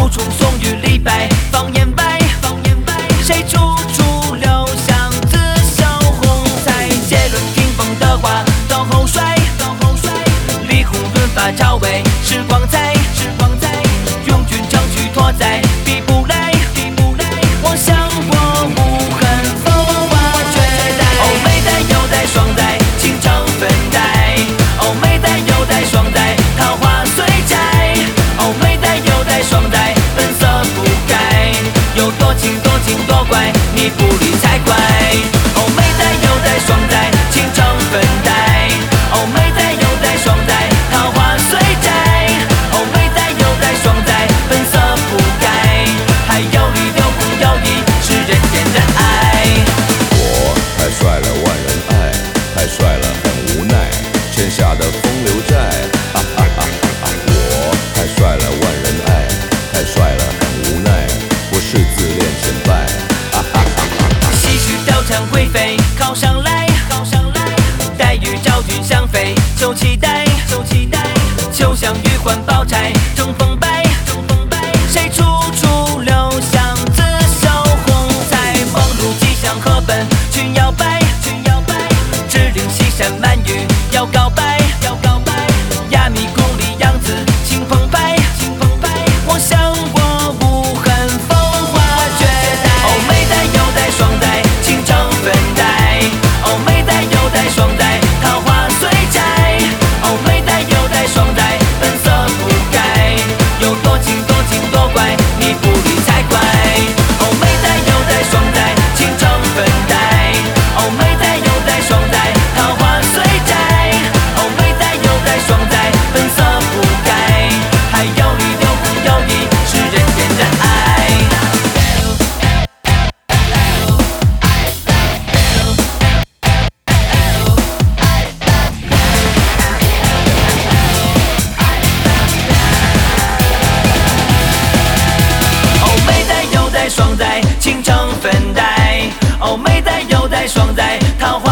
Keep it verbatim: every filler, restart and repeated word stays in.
楚楚宋玉李白，方言白，方言白。谁处处留香自绣红彩？结论屏风的花到后衰，到后衰。李弘润发朝尾时光在，时光在。用君争取托载，比不来，比不来。我想我无痕风华绝代。哦，眉黛又带双带，倾城粉黛。哦，眉黛又带双带，桃花虽摘。哦，眉黛又带双带，本色不改。有多情多情多怪，你不理才怪。哦，眉黛又带双带，倾城粉黛。哦，眉黛又带双带，桃花虽摘。哦，眉黛又带双带，本色不改。还有你留空有意，是人见人爱。 我太帅了，万人爱，太帅了，很无奈。欠下的风流债，哈哈哈哈哈！我太帅了，万人爱，太帅了，很无奈。我是自恋前败，哈哈哈哈哈！ 唏嘘貂蝉灰飞，靠上来，靠上来。黛玉昭君相飞，求期待，求期待。秋香玉换宝钗，争风摆，争风摆。谁处处留香自绣红彩？梦如吉祥河奔，群摇摆，群摇摆。只令西山满雨，要告白，要告白。压密宫里杨子情澎湃，情澎湃。我想我无痕风华绝代。哦，眉黛又带双带，倾城粉黛。哦，眉黛又带双带，桃花虽摘。哦，眉黛又带双带，本色不改。有多情多情多怪，你不理才怪。哦，眉黛又带双带，倾城粉黛。哦，眉黛又带双带，桃花虽摘。哦，眉黛又带双带，本色不改。还有你留空有意，是人见人爱。哦，眉黛又带双带，倾城粉黛。哦，眉黛又带双带，桃花。